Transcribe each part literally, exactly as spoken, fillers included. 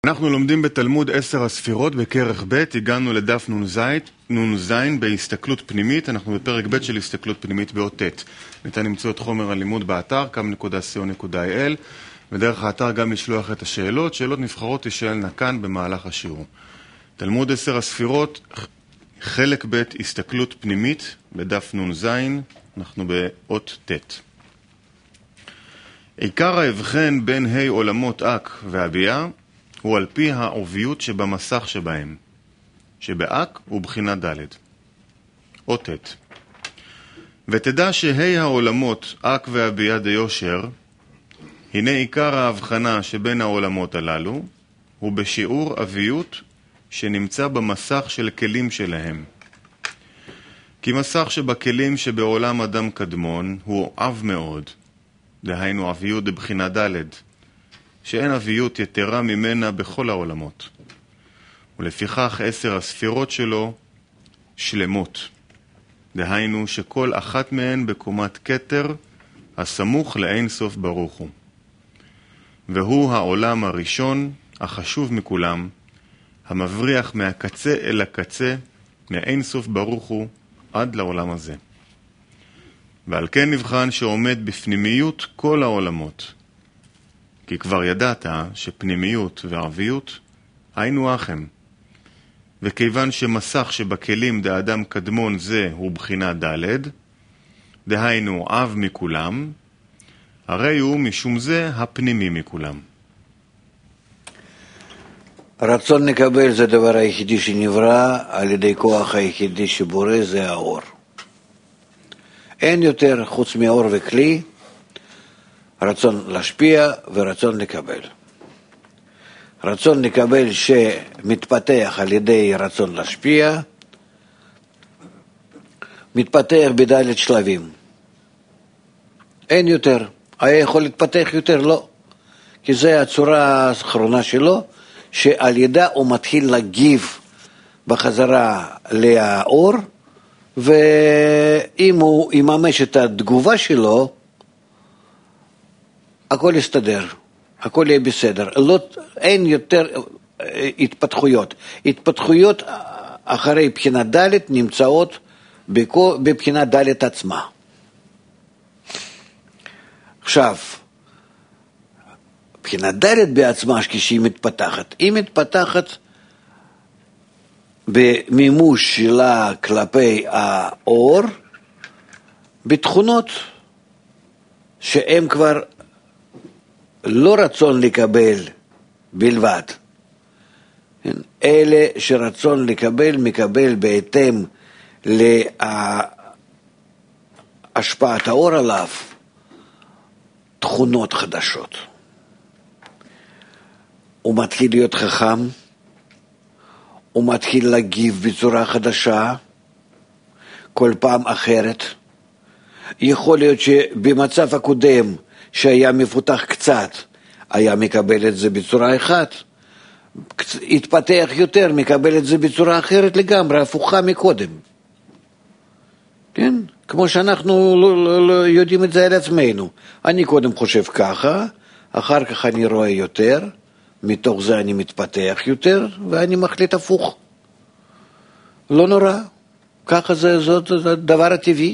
אנחנו לומדים בתלמוד עשר הספירות בכרך ב', הגענו לדף נ"ז בהסתכלות פנימית, אנחנו בפרק ב' של הסתכלות פנימית באות ט'. ניתן למצוא את חומר הלימוד באתר קאם נקודה סי או נקודה איי אל, ודרך האתר גם לשלוח את השאלות, שאלות נבחרות תשאלנה כאן במהלך השיעור. תלמוד עשר הספירות, חלק ב' הסתכלות פנימית בדף נ"ז, אנחנו באות ט'. עיקר ההבחן בין ה' עולמות אק והביאה הוא על פי העוביות שבמסך שבהם, שבאק הוא בחינה ד'. אות ט'. ותדע שה' העולמות אק והביאה דיושר, הנה עיקר ההבחנה שבין העולמות הללו, הוא בשיעור אביות שנמצא במסך של כלים שלהם. כי מסך שבכלים שבעולם אדם קדמון הוא עב מאוד, דהיינו אביות בבחינה ד', שאין אביות יתרה ממנה בכל העולמות. ולפיכך עשר הספירות שלו שלמות, דהיינו שכל אחת מהן בקומת כתר הסמוך לאין סוף ברוך הוא. והוא העולם הראשון, החשוב מכולם, המבריח מהקצה אל הקצה, מאין סוף ברוך הוא, עד לעולם הזה. ועל כן נבחן שעומד בפנימיות כל העולמות. כי כבר ידעת שפנימיות וערביות היינו אחם. וכיוון שמסך שבכלים דאדם קדמון זה הוא בחינה ד', דהיינו אב מכולם, הרי הוא משום זה הפנימי מכולם. רצון לקבל זה הדבר היחידי שנברא, על ידי כוח היחידי שבורא זה האור. אין יותר חוץ מאור וכלי, רצון להשפיע ורצון לקבל. רצון לקבל שמתפתח על ידי רצון להשפיע, מתפתח בדלת שלבים. אין יותר. היה יכול להתפתח יותר? לא. כי זו הצורה האחרונה שלו, שעל ידה הוא מתחיל להגיב בחזרה לאור, ואם הוא יממש את התגובה שלו, הכל יסתדר, הכל יהיה בסדר. לא, אין יותר התפתחויות. התפתחויות אחרי בחינה ד' נמצאות בבחינה ד' עצמה. עכשיו, בחינה ד' בעצמה כשהיא מתפתחת, היא מתפתחת במימוש שלה כלפי האור, בתכונות שהם כבר לא רצון לקבל בלבד. אלה שרצון לקבל מקבל בהתאם להשפעת האור עליו תכונות חדשות. הוא מתחיל להיות חכם, הוא מתחיל להגיב בצורה חדשה, כל פעם אחרת. יכול להיות שבמצב הקודם שהיה מפותח קצת, היה מקבל את זה בצורה אחת, התפתח יותר, מקבל את זה בצורה אחרת לגמרי, הפוכה מקודם. כן? כמו שאנחנו לא, לא, לא יודעים את זה על עצמנו. אני קודם חושב ככה, אחר כך אני רואה יותר, מתוך זה אני מתפתח יותר, ואני מחליט הפוך. לא נורא. ככה זה, זאת הדבר הטבעי.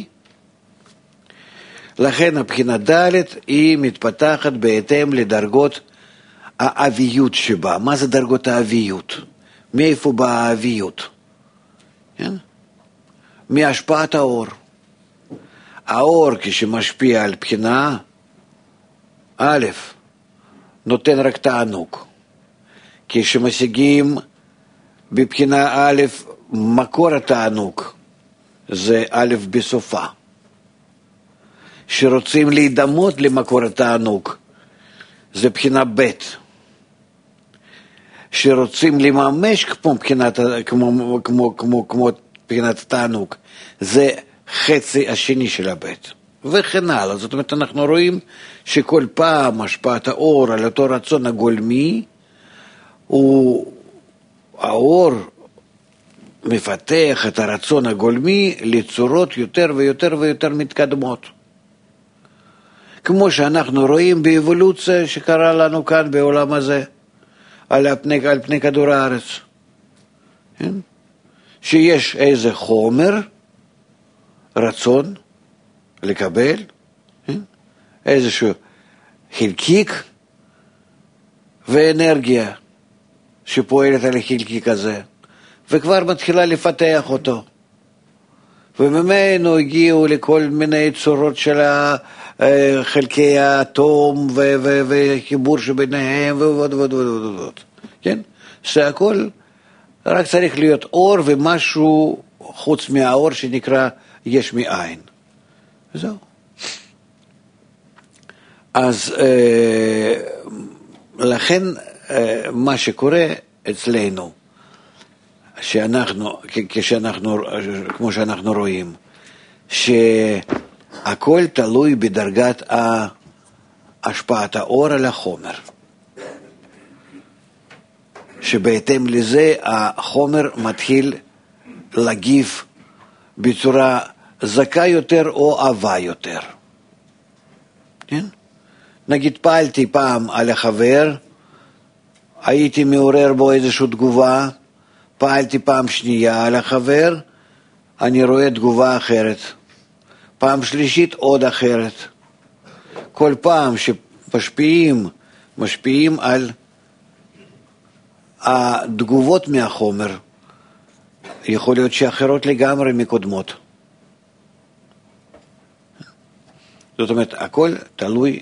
לכן הבחינה ד' היא מתפתחת בהתאם לדרגות האביות שבה. מה זה דרגות האביות? מאיפה באה האביות? כן? מהשפעת האור. האור כשמשפיע על בחינה, א', נותן רק תענוג. כשמשיגים בבחינה א', מקור התענוג, זה א' בסופה. שרוצים להידמות למקור התענוג, זה בחינה ב'. שרוצים לממש כמו בחינת, כמו, כמו, כמו, כמו בחינת התענוג, זה חצי השני של הבית. וכן הלאה. זאת אומרת, אנחנו רואים שכל פעם השפעת האור על אותו רצון הגולמי, הוא, האור מפתח את הרצון הגולמי לצורות יותר ויותר ויותר מתקדמות. כמו שאנחנו רואים באבולוציה שקרה לנו כאן בעולם הזה. על פני, על פני כדור הארץ. כן? שיש איזה חומר, רצון לקבל, כן? איזשהו חלקיק ואנרגיה שפועלת על החלקיק הזה, וכבר מתחילה לפתח אותו. וממנו הגיעו לכל מיני צורות של חלקי האטום וחיבור שביניהם ועוד ועוד ועוד ועוד. כן? שהכל רק צריך להיות אור ומשהו חוץ מהאור שנקרא יש מאין. וזהו. אז לכן מה שקורה אצלנו, שאנחנו, כשאנחנו, כמו שאנחנו רואים, שהכל תלוי בדרגת השפעת האור על החומר. שבהתאם לזה החומר מתחיל להגיב בצורה זכה יותר או עבה יותר. כן? נגיד פעלתי פעם על החבר, הייתי מעורר בו איזושהי תגובה, פעלתי פעם שנייה על החבר, אני רואה תגובה אחרת. פעם שלישית עוד אחרת. כל פעם שמשפיעים, משפיעים על התגובות מהחומר, יכול להיות שאחרות לגמרי מקודמות. זאת אומרת, הכל תלוי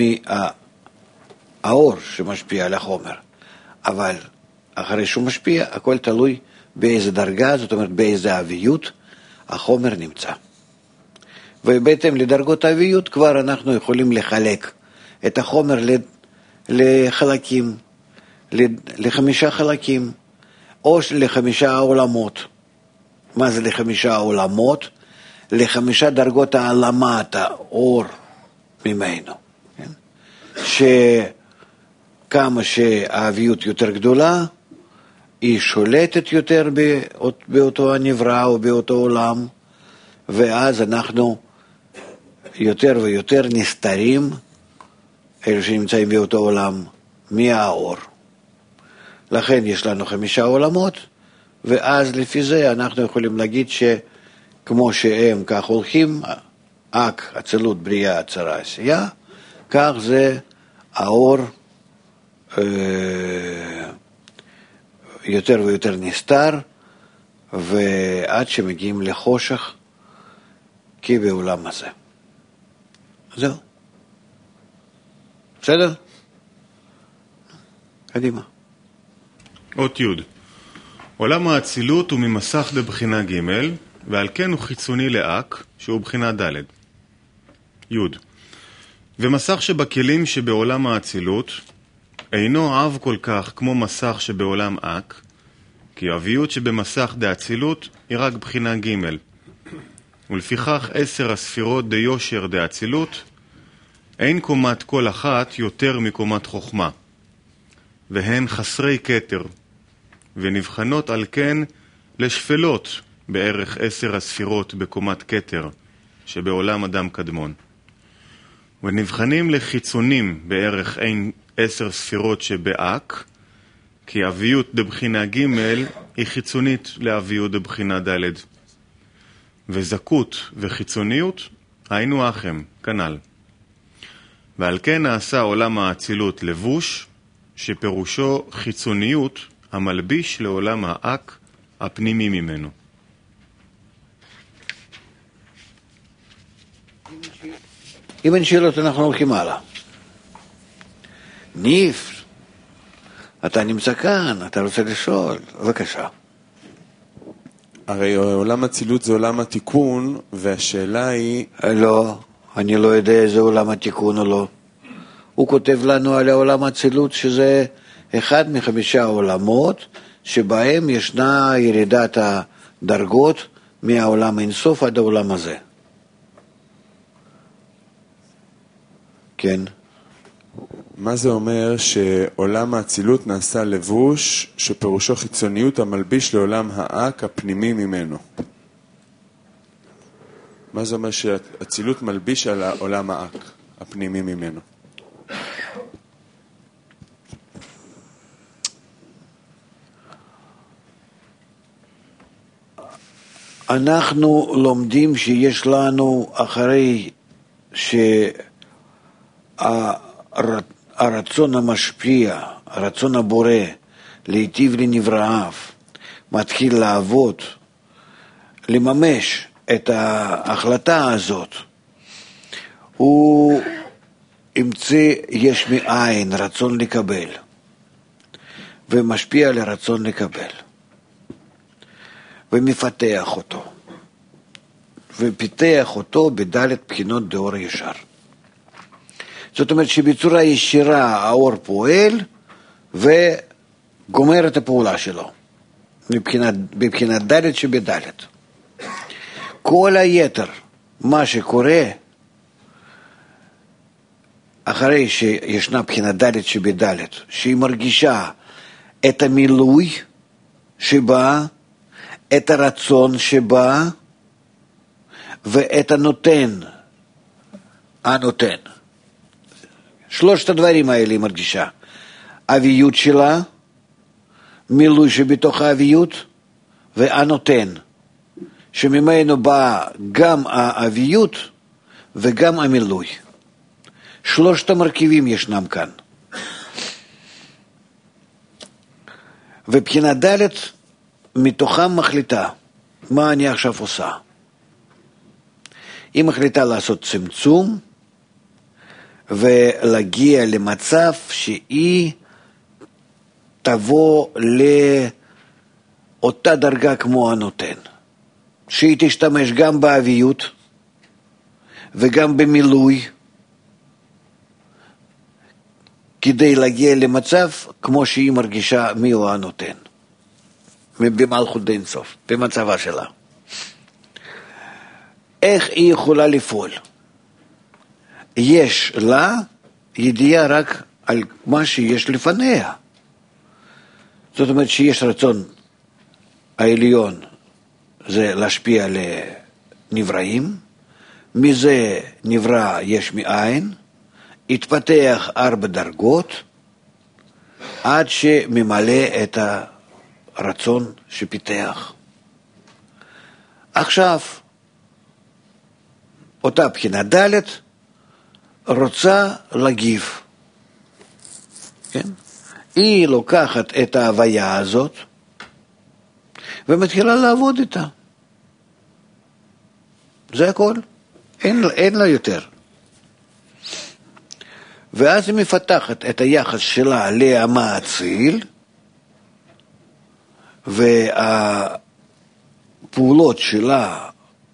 מהאור שמשפיע על החומר. אבל אחרי שהוא משפיע, הכל תלוי באיזה דרגה, זאת אומרת באיזה אביות החומר נמצא. ובהתאם לדרגות האביות כבר אנחנו יכולים לחלק את החומר לחלקים, לחמישה חלקים, או לחמישה עולמות. מה זה לחמישה עולמות? לחמישה דרגות העלמת האור ממנו. כן? שכמה שהאביות יותר גדולה, היא שולטת יותר באות, באותו הנברא או באותו עולם, ואז אנחנו יותר ויותר נסתרים, אלה שנמצאים באותו עולם, מהאור. לכן יש לנו חמישה עולמות, ואז לפי זה אנחנו יכולים להגיד שכמו שהם כך הולכים, אק, אצילות, בריאה, הצרה, עשייה, כך זה האור אה, יותר ויותר נסתר, ועד שמגיעים לחושך, כי בעולם הזה. זהו. בסדר? קדימה. אות י' עולם האצילות הוא ממסך בבחינה ג' ועל כן הוא חיצוני לאק שהוא בחינה ד'. י' ומסך שבכלים שבעולם האצילות אינו עב כל כך כמו מסך שבעולם אק, כי האביות שבמסך דאצילות היא רק בחינה ג' ולפיכך עשר הספירות דיושר דאצילות אין קומת כל אחת יותר מקומת חוכמה, והן חסרי כתר, ונבחנות על כן לשפלות בערך עשר הספירות בקומת כתר, שבעולם אדם קדמון. ונבחנים לחיצונים בערך אין עשר ספירות שבאק, כי אביות דבחינה ג' היא חיצונית לאביות דבחינה ד'. וזקות וחיצוניות היינו אחם, כנ"ל. ועל כן נעשה עולם האצילות לבוש, שפירושו חיצוניות המלביש לעולם האק הפנימי ממנו. אם אין שאלות אנחנו הולכים הלאה. ניף, אתה נמצא כאן, אתה רוצה לשאול, בבקשה. הרי עולם הצילות זה עולם התיקון, והשאלה היא... לא, אני לא יודע איזה עולם התיקון או לא. הוא כותב לנו על העולם הצילות שזה אחד מחמישה עולמות שבהם ישנה ירידת הדרגות מהעולם אינסוף עד העולם הזה. כן. מה זה אומר שעולם האצילות נעשה לבוש שפירושו חיצוניות המלביש לעולם האק הפנימי ממנו? מה זה אומר שהאצילות מלביש על העולם האק הפנימי ממנו? אנחנו לומדים שיש לנו, אחרי שהרצון המשפיע, הרצון הבורא, להיטיב לנבראיו, מתחיל לעבוד, לממש את ההחלטה הזאת, הוא ימצא יש מאין רצון לקבל, ומשפיע על הרצון לקבל, ומפתח אותו, ופיתח אותו בדלת בחינות דאור ישר. זאת אומרת שבצורה ישירה האור פועל, וגומר את הפעולה שלו, מבחינת, מבחינת דלת שבדלת. כל היתר, מה שקורה, אחרי שישנה בחינת דלת שבדלת, שהיא מרגישה את המילוי שבה, את הרצון שבה, ואת הנותן, הנותן. שלושת הדברים האלה היא מרגישה. אביות שלה, מילוי שבתוך האביות, והנותן, שממנו בא גם האביות וגם המילוי. שלושת המרכיבים ישנם כאן. ובחינת דלת, מתוכם מחליטה, מה אני עכשיו עושה. היא מחליטה לעשות צמצום, ולהגיע למצב שהיא תבוא לאותה דרגה כמו הנותן. שהיא תשתמש גם באביות, וגם במילוי, כדי להגיע למצב כמו שהיא מרגישה מי הוא הנותן. במלכות אין סוף, במצבה שלה. איך היא יכולה לפעול? יש לה ידיעה רק על מה שיש לפניה. זאת אומרת שיש רצון העליון, זה להשפיע לנבראים, מזה נברא יש מאין, התפתח ארבע דרגות, עד שממלא את הרצון שפיתח. עכשיו, אותה בחינה ד' רוצה להגיב. כן? היא לוקחת את ההוויה הזאת, ומתחילה לעבוד איתה. זה הכל. אין, אין לה יותר. ואז היא מפתחת את היחס שלה למאציל, והפעולות שלה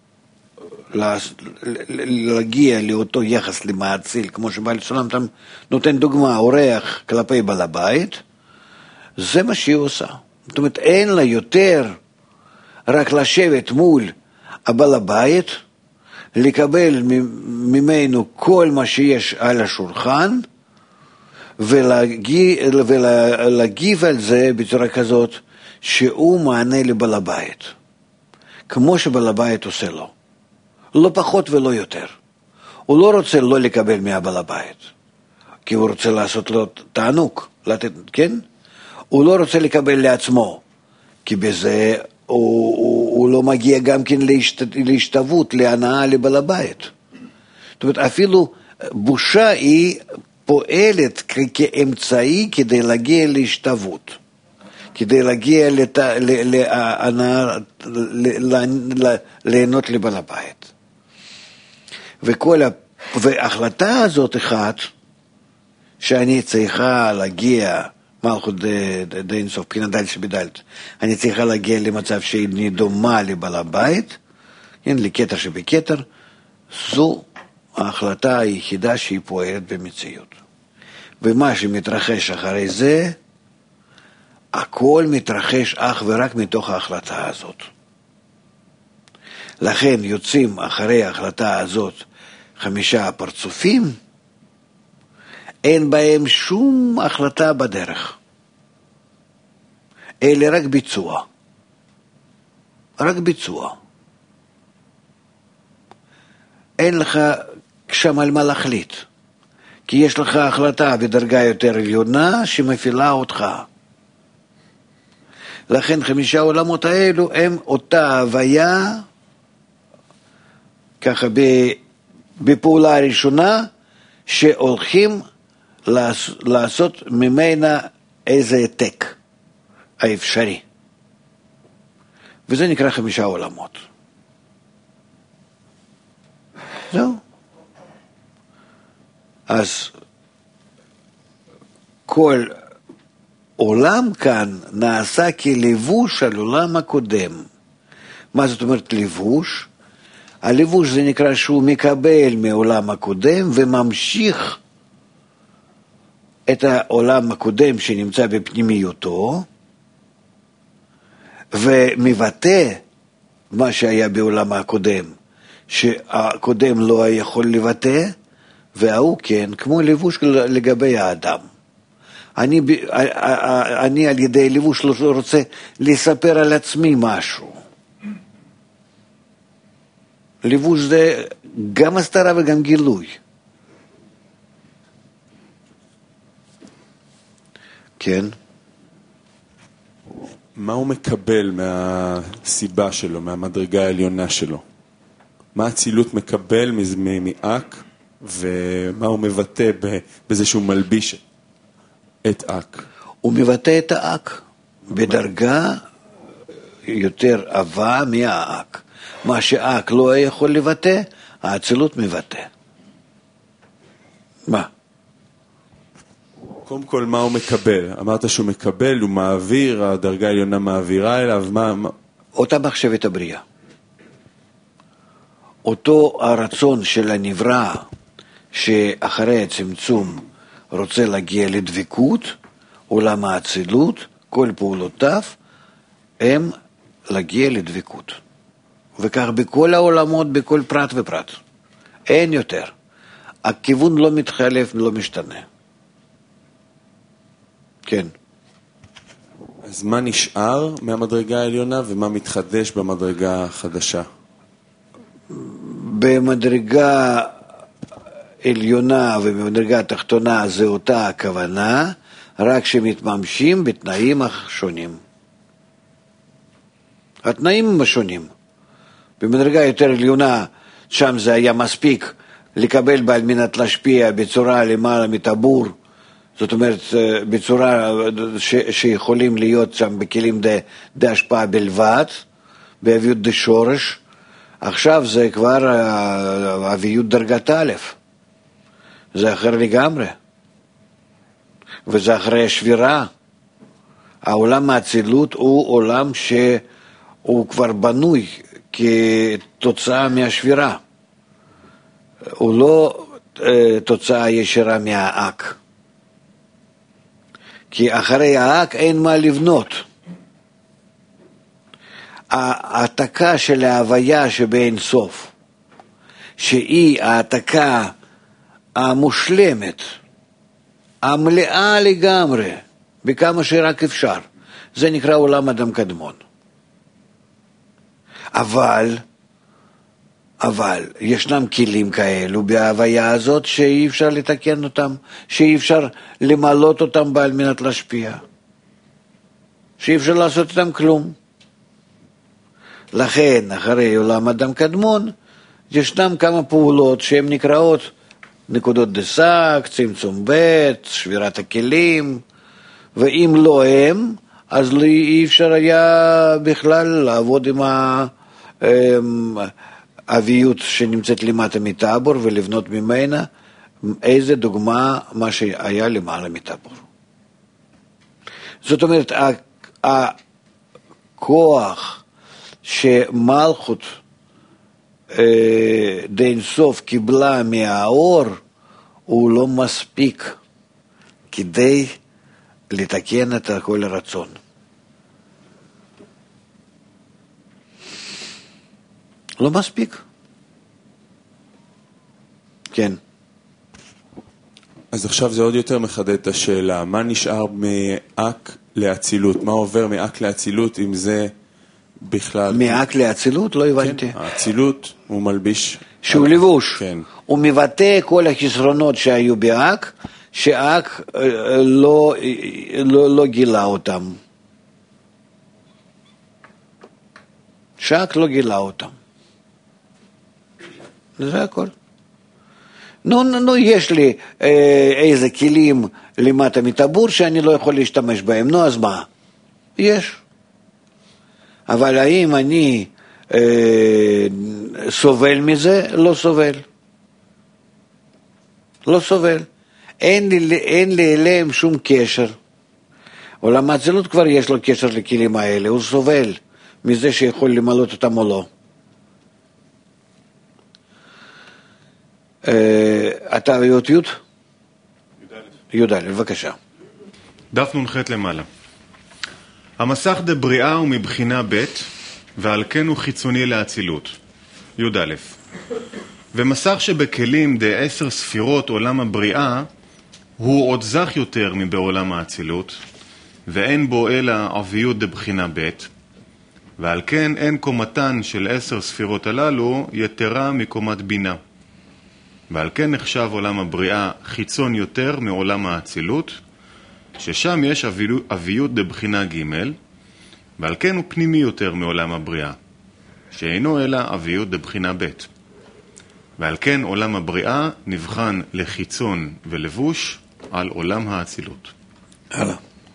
להגיע לאותו יחס למאציל, כמו שבעל סולם נותן דוגמה, אורח כלפי בעל הבית, זה מה שהיא עושה. זאת אומרת, אין לה יותר רק לשבת מול הבעל הבית, לקבל ממנו כל מה שיש על השולחן, ולהגיב, ולהגיב על זה בצורה כזאת, שהוא מענה לבעל הבית. כמו שבעל הבית עושה לו. לא פחות ולא יותר. הוא לא רוצה לא לקבל מהבעל הבית, כי הוא רוצה לעשות לו תענוג, לתת, כן? הוא לא רוצה לקבל לעצמו, כי בזה הוא, הוא, הוא לא מגיע גם כן להשת, להשתוות, להנאה לבעל הבית. זאת אומרת, אפילו בושה היא פועלת כ- כאמצעי כדי להגיע להשתוות, כדי להגיע לת, ל, להנאה, ל, ל, ל, ליהנות לבעל הבית. וכל ההחלטה הזאת אחת, שאני צריכה להגיע, מלכות דין סוף, בחינת דלת שבדלת, אני צריכה להגיע למצב שהיא דומה לבעל הבית, כן, לכתר שבכתר, זו ההחלטה היחידה שהיא פועלת במציאות. ומה שמתרחש אחרי זה, הכל מתרחש אך ורק מתוך ההחלטה הזאת. לכן יוצאים אחרי ההחלטה הזאת חמישה פרצופים, אין בהם שום החלטה בדרך, אלא רק ביצוע. רק ביצוע. אין לך שם על מה להחליט, כי יש לך החלטה בדרגה יותר עליונה שמפעילה אותך. לכן חמישה עולמות האלו הם אותה הוויה, ככה בפעולה הראשונה, שהולכים לעשות ממנה איזה העתק האפשרי. וזה נקרא חמישה עולמות. זהו. אז כל עולם כאן נעשה כלבוש על עולם הקודם. מה זאת אומרת לבוש? הלבוש זה נקרא שהוא מקבל מעולם הקודם וממשיך את העולם הקודם שנמצא בפנימיותו ומבטא מה שהיה בעולם הקודם שהקודם לא היה יכול לבטא והוא כן, כמו לבוש לגבי האדם. אני, אני על ידי לבוש לא רוצה לספר על עצמי משהו. לבוש זה גם הסתרה וגם גילוי. כן. מה הוא מקבל מהסיבה שלו, מהמדרגה העליונה שלו? מה הצילות מקבל מאק, ומה הוא מבטא בזה שהוא מלביש את אק? הוא מבטא את האק בדרגה יותר עבה מהאק. מה שאק לא יכול לבטא, האצילות מבטא. מה? קודם כל, מה הוא מקבל? אמרת שהוא מקבל, הוא מעביר, הדרגה העליונה מעבירה אליו, מה? אותה מחשבת הבריאה. אותו הרצון של הנברא, שאחרי הצמצום רוצה להגיע לדבקות, עולם האצילות, כל פעולותיו, הם להגיע לדבקות. וכך בכל העולמות, בכל פרט ופרט. אין יותר. הכיוון לא מתחלף, לא משתנה. כן. אז מה נשאר מהמדרגה העליונה ומה מתחדש במדרגה החדשה? במדרגה עליונה ובמדרגה התחתונה זה אותה הכוונה, רק שמתממשים בתנאים השונים. התנאים הם השונים. במדרגה יותר עליונה, שם זה היה מספיק לקבל בעל מנת להשפיע בצורה למעלה מטבור, זאת אומרת בצורה ש, שיכולים להיות שם בכלים דה, דה השפעה בלבד, באביות דה שורש. עכשיו זה כבר אביות דרגת א', זה אחר לגמרי, וזה אחרי השבירה. העולם האצילות הוא עולם שהוא כבר בנוי כתוצאה מהשבירה, הוא לא תוצאה ישירה מהאק, כי אחרי האק אין מה לבנות. העתקה של ההוויה שבין סוף, שהיא העתקה המושלמת, המלאה לגמרי, בכמה שרק אפשר, זה נקרא עולם אדם קדמון. אבל, אבל, ישנם כלים כאלו בהוויה הזאת שאי אפשר לתקן אותם, שאי אפשר למלות אותם בעל מנת להשפיע, שאי אפשר לעשות אותם כלום. לכן, אחרי עולם אדם קדמון, ישנם כמה פעולות שהן נקראות נקודות דסק, צמצום ב', שבירת הכלים, ואם לא הם, אז אי אפשר היה בכלל לעבוד עם האביות שנמצאת למטה מטבור ולבנות ממנה איזה דוגמה מה שהיה למעלה מטבור. זאת אומרת, הכוח שמלכות דין סוף קיבלה מהאור הוא לא מספיק כדי לתקן את כל הרצון. לא מספיק. כן. אז עכשיו זה עוד יותר מחדד את השאלה, מה נשאר מאק לאצילות? מה עובר מאק לאצילות אם זה בכלל? מאק לאצילות? לא הבנתי. כן, האצילות הוא מלביש. שהוא לבוש. כן. הוא מבטא כל החסרונות שהיו באק, שאק לא, לא, לא גילה אותם. שרק לא גילה אותם. זה הכל. נו, נו, נו, יש לי אה, איזה כלים למטה מטבור שאני לא יכול להשתמש בהם, נו, אז מה? יש. אבל האם אני אה, סובל מזה? לא סובל. לא סובל. אין לי, אין לי אליהם שום קשר. עולם האצילות כבר יש לו קשר לכלים האלה, הוא סובל מזה שיכול למלות אותם או לא. אתה י' י'? י' א', בבקשה. דף נ"ח למעלה. המסך דבריאה הוא מבחינה ב' ועל כן הוא חיצוני לאצילות. י' א'. ומסך שבכלים דעשר ספירות עולם הבריאה הוא עוד זך יותר מבעולם האצילות, ואין בו אלא עביות דבחינה ב', ועל כן אין קומתן של עשר ספירות הללו יתרה מקומת בינה. ועל כן נחשב עולם הבריאה חיצון יותר מעולם האצילות, ששם יש עביות דבחינה ג', ועל כן הוא פנימי יותר מעולם הבריאה, שאינו אלא עביות דבחינה ב'. ועל כן עולם הבריאה נבחן לחיצון ולבוש על עולם האצילות. הלאה.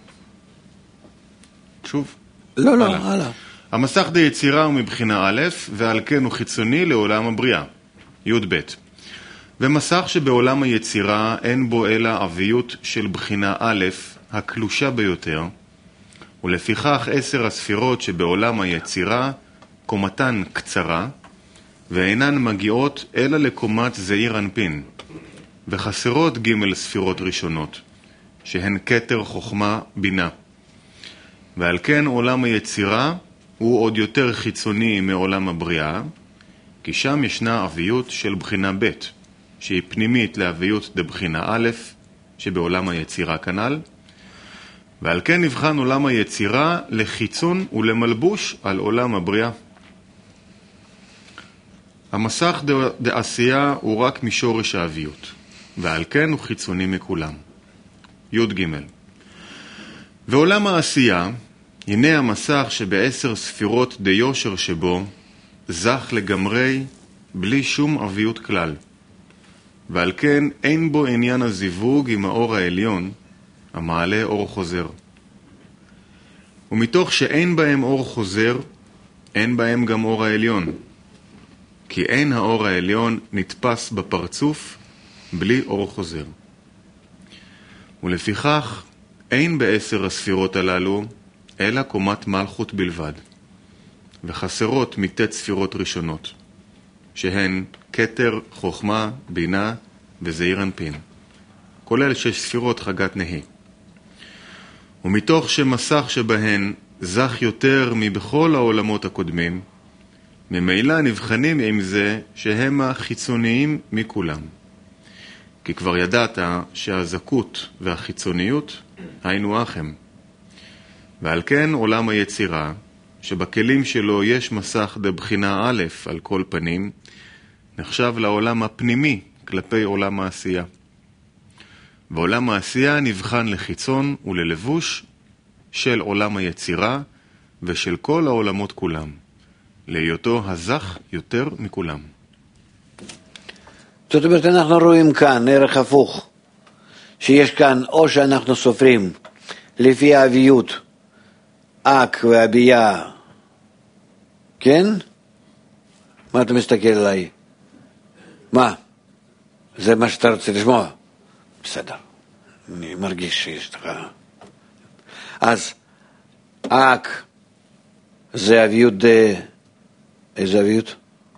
שוב? לא, לא, הלאה. המסך דיצירה הוא מבחינה א', ועל כן הוא חיצוני לעולם הבריאה. י' ב'. ומסך שבעולם היצירה אין בו אלא עביות של בחינה א', הקלושה ביותר, ולפיכך עשר הספירות שבעולם היצירה קומתן קצרה, ואינן מגיעות אלא לקומת זעיר אנפין, וחסרות ג' ספירות ראשונות, שהן כתר חוכמה בינה. ועל כן עולם היצירה הוא עוד יותר חיצוני מעולם הבריאה, כי שם ישנה עביות של בחינה ב', שהיא פנימית לעביות דבחינה א', שבעולם היצירה כנ"ל, ועל כן נבחן עולם היצירה לחיצון ולמלבוש על עולם הבריאה. המסך דעשייה הוא רק משורש האביות, ועל כן הוא חיצוני מכולם. י' ג'. ועולם העשייה, הנה המסך שבעשר ספירות דיושר שבו, זך לגמרי בלי שום אביות כלל. ועל כן אין בו עניין הזיווג עם האור העליון, המעלה אור חוזר. ומתוך שאין בהם אור חוזר, אין בהם גם אור העליון. כי אין האור העליון נתפס בפרצוף בלי אור חוזר. ולפיכך אין בעשר הספירות הללו אלא קומת מלכות בלבד, וחסרות מתת ספירות ראשונות, שהן כתר, חוכמה, בינה וזעיר אנפין, כולל שש ספירות חגת נהי. ומתוך שמסך שבהן זך יותר מבכל העולמות הקודמים, ממילא נבחנים עם זה שהם החיצוניים מכולם. כי כבר ידעת שהזכות והחיצוניות היינו אחם. ועל כן עולם היצירה, שבכלים שלו יש מסך דבחינה א' על כל פנים, נחשב לעולם הפנימי כלפי עולם העשייה. ועולם העשייה נבחן לחיצון וללבוש של עולם היצירה ושל כל העולמות כולם, להיותו הזך יותר מכולם. זאת אומרת, אנחנו רואים כאן ערך הפוך, שיש כאן או שאנחנו סופרים לפי האביות, אק והבייה, כן? מה אתה מסתכל עליי? מה? זה מה שאתה רוצה לשמוע? בסדר, אני מרגיש שיש לך. אז אק זה אביות, איזה אביות?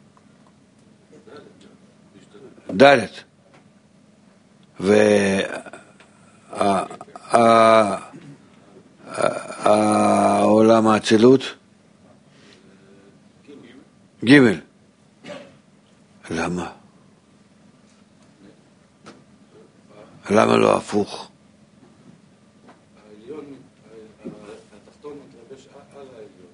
ד' והעולם האצילות ג'. למה? למה לא הפוך? התחתון מתלבש על העליון,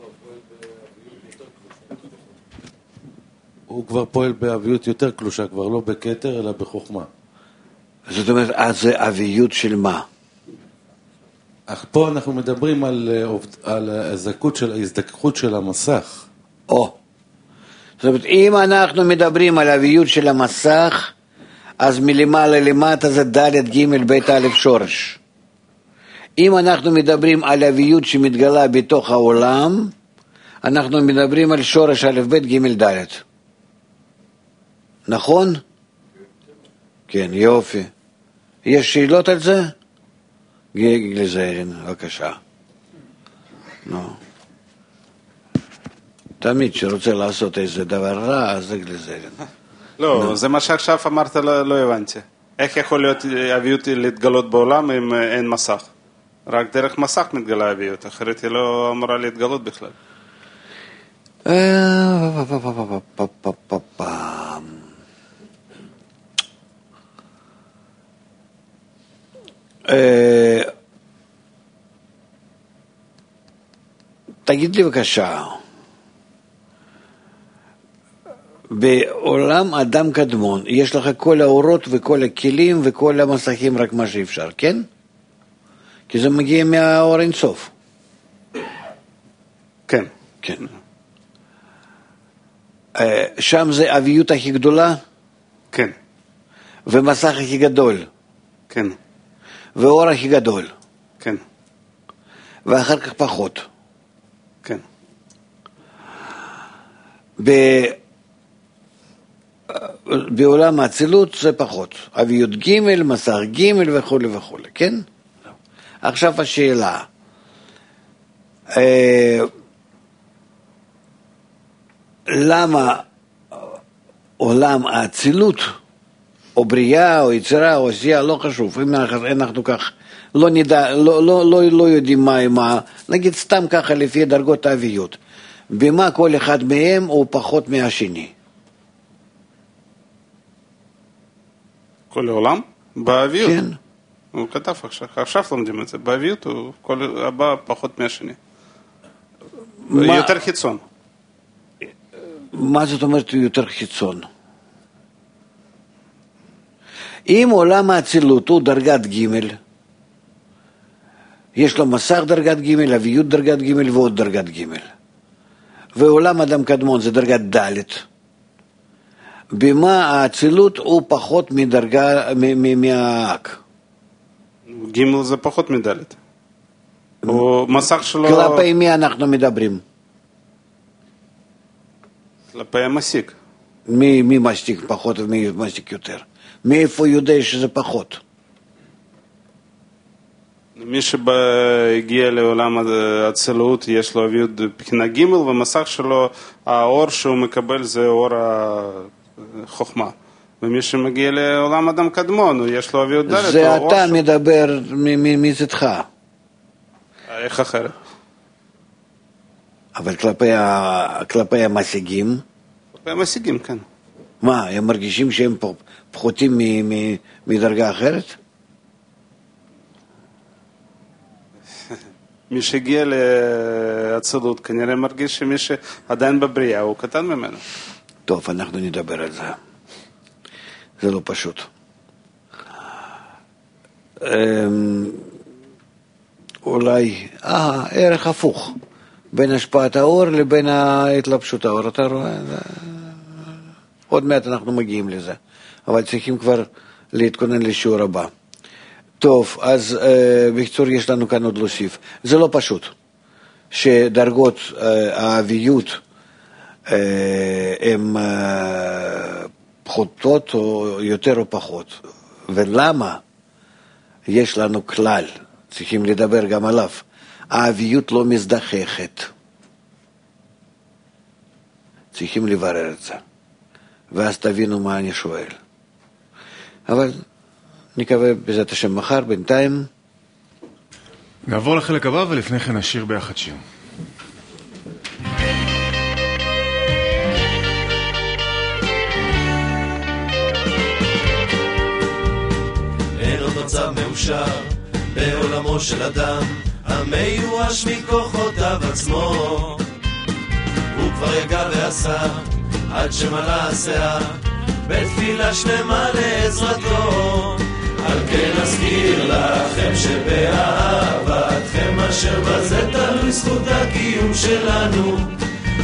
הוא כבר פועל באביות יותר קלושה, כבר לא בכתר אלא בחוכמה. זאת אומרת, אז זה אביות של מה? אך פה אנחנו מדברים על, על הזכות של ההזדככות של המסך. או. זאת אומרת, אם אנחנו מדברים על אביות של המסך, אז מלמעלה למטה זה ד' ג' ב' א' שורש. אם אנחנו מדברים על אביות שמתגלה בתוך העולם, אנחנו מדברים על שורש א' ב' ג' ד'. נכון? כן, יופי. יש שאלות על זה? גלזרין, בבקשה. נו. תמיד שרוצה לעשות איזה דבר רע, אז זה גלזרין. לא, זה מה שעכשיו אמרת, לא הבנתי. איך יכול להיות אביות להתגלות בעולם אם אין מסך? רק דרך מסך מתגלה אביות, אחרת היא לא אמורה להתגלות בכלל. תגיד לי בבקשה, בעולם אדם קדמון יש לך כל האורות וכל הכלים וכל המסכים רק מה שאפשר, כן? כי זה מגיע מהאור אינסוף. כן. כן. שם זה אביות הכי גדולה? כן. ומסך הכי גדול? כן. ואור הכי גדול? כן. ואחר כך פחות? כן. ב... בעולם האצילות זה פחות. אביות ג', מסך ג' וכו' וכו', כן? עכשיו השאלה, אה, למה עולם האצילות, או בריאה, או יצירה, או עשייה, לא חשוב, אם אנחנו כך לא נדע, לא, לא, לא, לא יודעים מה, מה, נגיד סתם ככה לפי דרגות האביות, במה כל אחד מהם הוא פחות מהשני? כל העולם? באביות. כן. הוא כתב עכשיו, עכשיו לומדים את זה, באביות הוא כל הבא פחות מהשני. מה, יותר חיצון. מה זאת אומרת יותר חיצון? אם עולם האצילות הוא דרגת ג', יש לו מסך דרגת ג', אביות דרגת ג' ועוד דרגת ג', ועולם אדם קדמון זה דרגת ד', במה האצילות הוא פחות מדרגה, מהאק? ג' זה פחות מדלת. הוא מסך שלו... כלפי מי אנחנו מדברים? כלפי המסיק. מי, מי משתיק פחות ומי משתיק יותר? מאיפה יודע שזה פחות? מי שהגיע לעולם האצילות יש לו אביות בחינה ג' ומסך שלו, האור שהוא מקבל זה אור החוכמה. ומי שמגיע לעולם אדם קדמון, יש לו אביות ד' זה אתה מדבר מזדך. איך אחרת? אבל כלפי, כלפי המשיגים? כלפי המשיגים, כן. מה, הם מרגישים שהם פחותים מדרגה אחרת? מי שהגיע לאצילות כנראה מרגיש שמי שעדיין בבריאה הוא קטן ממנו. טוב, אנחנו נדבר על זה. זה לא פשוט. אולי, אה, ערך הפוך. בין השפעת האור לבין ההתלבשות האור. אתה רואה? עוד מעט אנחנו מגיעים לזה. אבל צריכים כבר להתכונן לשיעור הבא. טוב, אז בקצור יש לנו כאן עוד להוסיף. זה לא פשוט. שדרגות האביות הן פחותות או יותר או פחות. ולמה? יש לנו כלל, צריכים לדבר גם עליו. האביות לא מזדחכת. צריכים לברר את זה. ואז תבינו מה אני שואל. אבל נקווה בעזרת השם מחר, בינתיים. נעבור לחלק הבא ולפני כן נשיר ביחד שיר. אין עוד מצב מאושר בעולמו של אדם המיואש מכוחותיו עצמו, הוא כבר יגע ועשה עד שמלא השיער בתפילה שלמה לעזרתו. על כן אזכיר לכם שבאהבתכם אשר בזה תלוי זכות הקיום שלנו,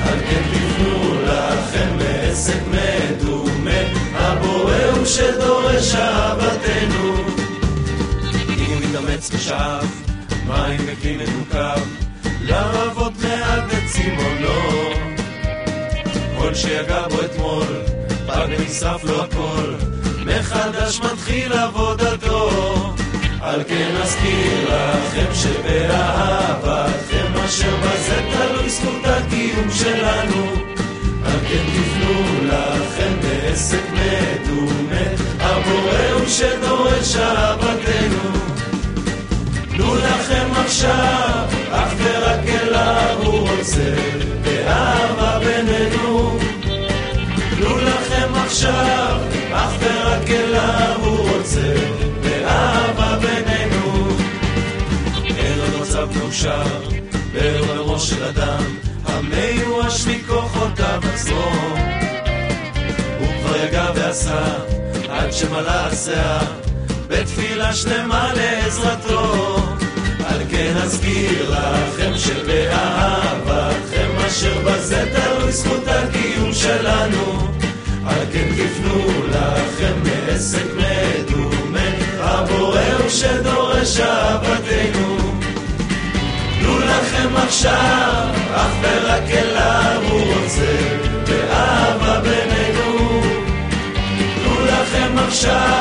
על כן תפנו לכם מעסק מדומה, הבורא הוא שדורש אהבתנו. אם הוא מתאמץ בשאב, מים מכלי מנוקב, לרבות מעט בצימונו. כל שיגע בו אתמול, פג ונשרף לו הכל, מחדש מתחיל עבודתו. על כן אזכיר לכם שבאהבתכם אשר בזה תלוי זכות הקיום שלנו. על כן תפנו לכם בעסק מדומה, הבורא הוא שדורש אהבתנו. תנו לכם עכשיו, אך ורק אליו הוא רוצה, באהבה בינינו. תנו לכם עכשיו, אך ורק אליו הוא רוצה, באהבה בינינו. אין עוד מצב מאושר בעולמו של אדם, המיואש מכוחותיו עצמו. הוא כבר יגע ועשה עד שמלא הסאה, בתפילה שלמה לעזרתו. על כן אזכיר לכם שבאהבתכם אשר בזה תלוי זכות הקיום שלנו. על כן תפנו לכם מעסק מדומה, הבורא הוא שדורש אהבתנו. תנו לכם עכשיו, אך ורק אליו הוא רוצה, באהבה בינינו. תנו לכם עכשיו,